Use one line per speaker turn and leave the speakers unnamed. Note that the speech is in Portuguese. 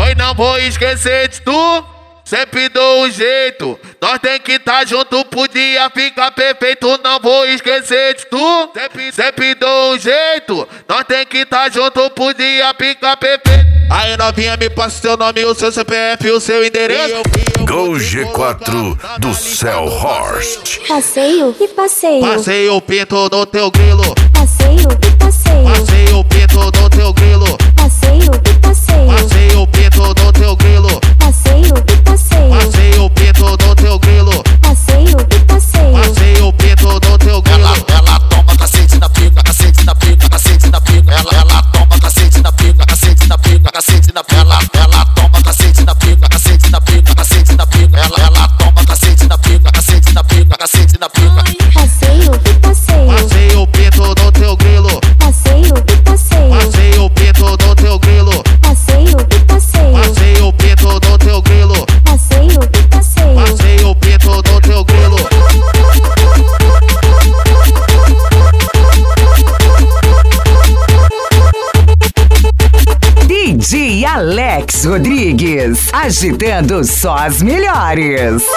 Pois não vou esquecer de tu, sempre dou um jeito. Nós tem que tá junto, podia ficar perfeito. Não vou esquecer de tu, sempre dou um jeito. Nós tem que tá junto, podia ficar perfeito. Aí novinha, me passa seu nome, o seu CPF e o seu endereço.
Gol G4 do Cell Horst.
Passeio e passeio.
Passei o pinto no teu grilo.
Passeio e passeio.
Passei o pinto no teu grilo.
Passeio e passeio.
Passei o pinto no teu grilo.
Passeio e passeio.
Passei o pinto no teu grilo.
Passeio e passeio.
Passei o pinto no teu grilo.
Ela toma cacete na pica, cacete na pica, cacete na pica. Ela toma cacete na pica, cacete na pica, cacete na pica. Ela toma cacete na pica, cacete na pica, cacete na pica. Ela toma cacete na pica, cacete na pica, cacete na pica.
Passeio e passeio.
Passei o pinto no teu grilo.
Passeio e passeio.
Passei o pinto no teu grilo.
Passeio e passeio.
Passei o pinto no teu grilo.
Passeio e passeio.
Passei o pinto no teu grilo.
DJ Alex Rodrigues, agitando só as melhores.